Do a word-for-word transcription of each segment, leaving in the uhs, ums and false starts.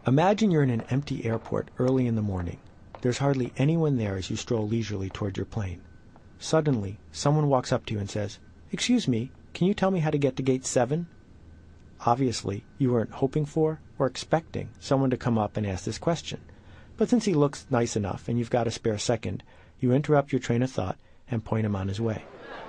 Imagine you're in an empty airport early in the morning. There's hardly anyone there as you stroll leisurely toward your plane. Suddenly, someone walks up to you and says, "Excuse me, can you tell me how to get to gate seven? Obviously, you weren't hoping for or expecting someone to come up and ask this question. But since he looks nice enough and you've got a spare second, you interrupt your train of thought and point him on his way.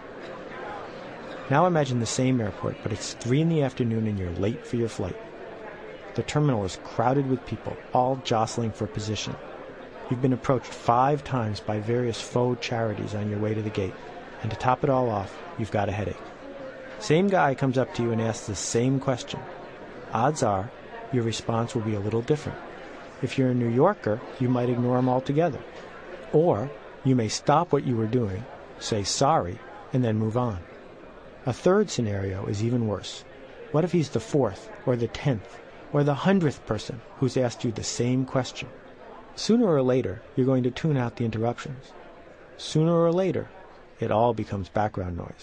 Now imagine the same airport, but it's three in the afternoon and you're late for your flight. The terminal is crowded with people, all jostling for position. You've been approached five times by various faux charities on your way to the gate, and to top it all off, you've got a headache. Same guy comes up to you and asks the same question. Odds are, your response will be a little different. If you're a New Yorker, you might ignore him altogether. Or you may stop what you were doing, say sorry, and then move on. A third scenario is even worse. What if he's the fourth, or the tenth, or the hundredth person who's asked you the same question? Sooner or later, you're going to tune out the interruptions. Sooner or later, it all becomes background noise.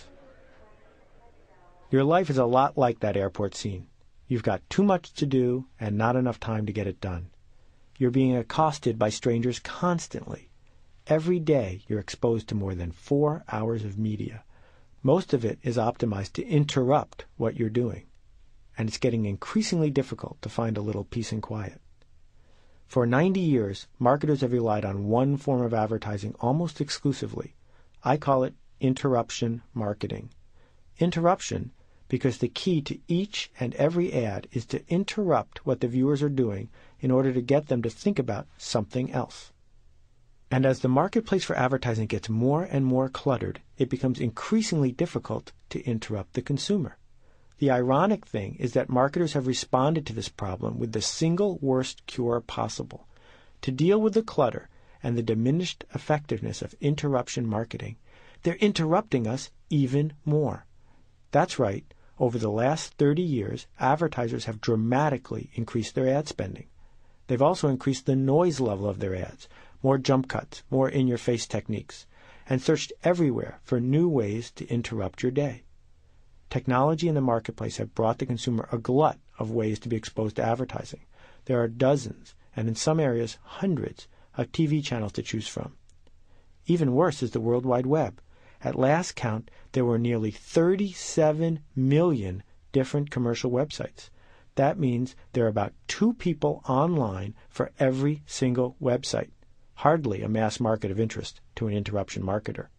Your life is a lot like that airport scene. You've got too much to do and not enough time to get it done. You're being accosted by strangers constantly. Every day, you're exposed to more than four hours of media. Most of it is optimized to interrupt what you're doing. And it's getting increasingly difficult to find a little peace and quiet. For ninety years, marketers have relied on one form of advertising almost exclusively. I call it interruption marketing. Interruption because the key to each and every ad is to interrupt what the viewers are doing in order to get them to think about something else. And as the marketplace for advertising gets more and more cluttered, it becomes increasingly difficult to interrupt the consumer. The ironic thing is that marketers have responded to this problem with the single worst cure possible. To deal with the clutter and the diminished effectiveness of interruption marketing, they're interrupting us even more. That's right. Over the last thirty years, advertisers have dramatically increased their ad spending. They've also increased the noise level of their ads, more jump cuts, more in-your-face techniques, and searched everywhere for new ways to interrupt your day. Technology and the marketplace have brought the consumer a glut of ways to be exposed to advertising. There are dozens, and in some areas hundreds, of T V channels to choose from. Even worse is the World Wide Web. At last count, there were nearly thirty-seven million different commercial websites. That means there are about two people online for every single website. Hardly a mass market of interest to an interruption marketer.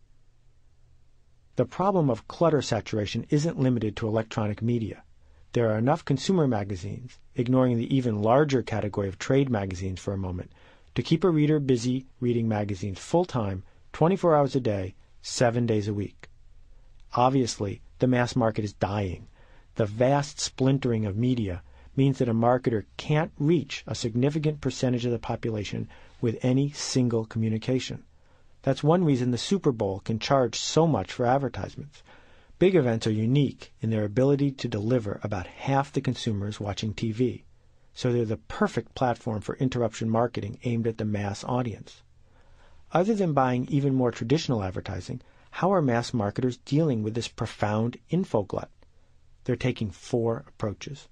The problem of clutter saturation isn't limited to electronic media. There are enough consumer magazines, ignoring the even larger category of trade magazines for a moment, to keep a reader busy reading magazines full-time, twenty-four hours a day, seven days a week. Obviously, the mass market is dying. The vast splintering of media means that a marketer can't reach a significant percentage of the population with any single communication. That's one reason the Super Bowl can charge so much for advertisements. Big events are unique in their ability to deliver about half the consumers watching T V, so they're the perfect platform for interruption marketing aimed at the mass audience. Other than buying even more traditional advertising, how are mass marketers dealing with this profound info glut? They're taking four approaches.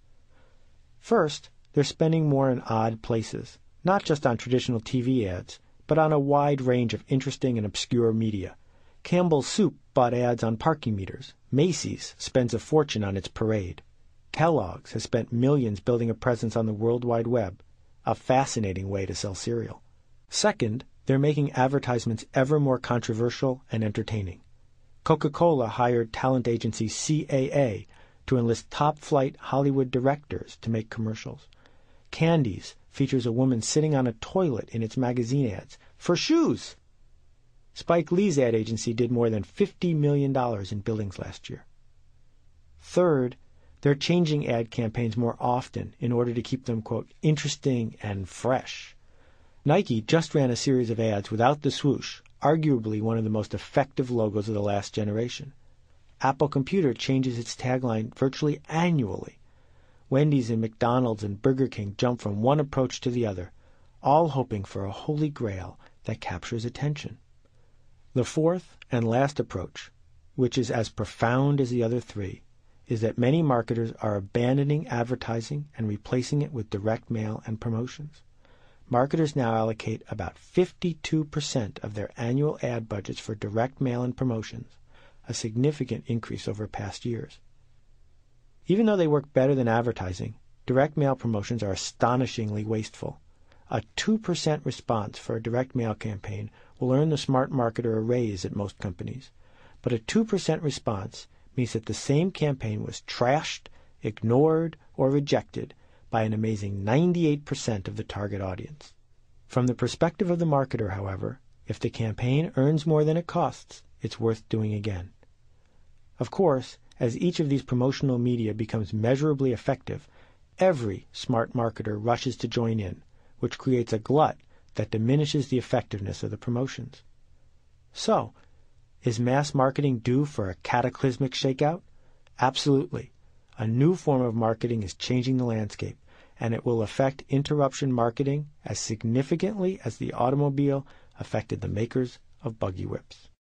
First, they're spending more in odd places, not just on traditional T V ads, but on a wide range of interesting and obscure media. Campbell's Soup bought ads on parking meters. Macy's spends a fortune on its parade. Kellogg's has spent millions building a presence on the World Wide Web, a fascinating way to sell cereal. Second, they're making advertisements ever more controversial and entertaining. Coca-Cola hired talent agency C A A to enlist top-flight Hollywood directors to make commercials. Candies features a woman sitting on a toilet in its magazine ads for shoes. Spike Lee's ad agency did more than fifty million dollars in billings last year. Third, they're changing ad campaigns more often in order to keep them, quote, interesting and fresh. Nike just ran a series of ads without the swoosh, arguably one of the most effective logos of the last generation. Apple Computer changes its tagline virtually annually. Wendy's and McDonald's and Burger King jump from one approach to the other, all hoping for a holy grail that captures attention. The fourth and last approach, which is as profound as the other three, is that many marketers are abandoning advertising and replacing it with direct mail and promotions. Marketers now allocate about fifty-two percent of their annual ad budgets for direct mail and promotions, a significant increase over past years. Even though they work better than advertising, direct mail promotions are astonishingly wasteful. A two percent response for a direct mail campaign will earn the smart marketer a raise at most companies, but a two percent response means that the same campaign was trashed, ignored, or rejected by an amazing ninety-eight percent of the target audience. From the perspective of the marketer, however, if the campaign earns more than it costs, it's worth doing again. Of course, as each of these promotional media becomes measurably effective, every smart marketer rushes to join in, which creates a glut that diminishes the effectiveness of the promotions. So, is mass marketing due for a cataclysmic shakeout? Absolutely. A new form of marketing is changing the landscape, and it will affect interruption marketing as significantly as the automobile affected the makers of buggy whips.